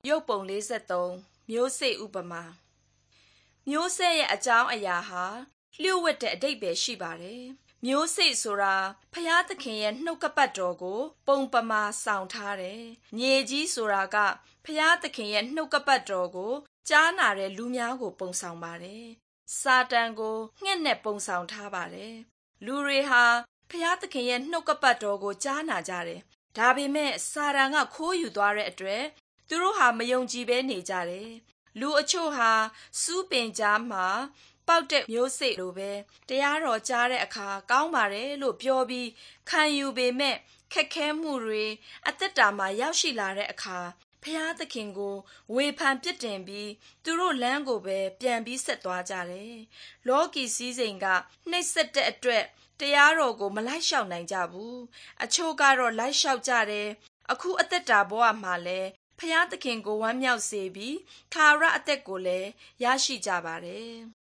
ရုပ်ပုံ53မျိုးစေ့ဥပမာမျိုးစေ့ရဲ့အကြောင်းအရာဟာလျှို့ဝှက်တဲ့အဓိပ္ပာယ်ရှိပါတယ်။မျိုးစေ့ဆိုတာဖျားသခင်ရဲ့နှုတ်ကပတ်တော်ကိုပုံပမာဆောင်ထားတယ်။မြေကြီးဆိုတာကဖျားသခင်ရဲ့နှုတ်ကပတ်တော်ကိုကြားနာတဲ့လူများကိုပုံဆောင်ပါတယ်။စာတန်ကိုငှက်နဲ့ပုံဆောင်ထားပါတယ်။လူတွေဟာဖျားသခင်ရဲ့နှုတ်ကပတ်တော်ကိုကြားနာကြတယ်။ဒါပေမဲ့စာတန်ကခိုးယူသွားတဲ့အတွက်သူတို့ဟာမယုံကြည်ဘဲနေကြတယ်။လူအချို့ဟာစူးပင်ကြားမှာပေါက်တဲ့မျိုးစေ့လိုပဲတရားတော်ကြားတဲ့အခါကောင်းပါတယ်လို့ပြောပြီးခံယူပေမဲ့ခက်ခဲမှုတွေအသက်တာမှာရောက်ရှိလာတဲ့အခါဖျားသခင်ကိုဝေဖန်ပြစ်တင်ပြီးသူတို့လမ်းကိုပဲပြန်ပြီးဆက်သွားကြတယ်။လောကီစည်းစိမ်ကနှိပ်စက်တဲ့အတွက်တရားတော်ကိုမလိုက်လျှောက်နိုင်ကြဘူး။အချို့ကတော့လိုက်လျှောက်ကြတယ်။အခုအသက်တာဘဝမှာလည်းဖျားသခင်ကိုဝမ်းမြောက်စေပြီးထာဝရအသက်ကိုလည်းရရှိကြပါတယ်။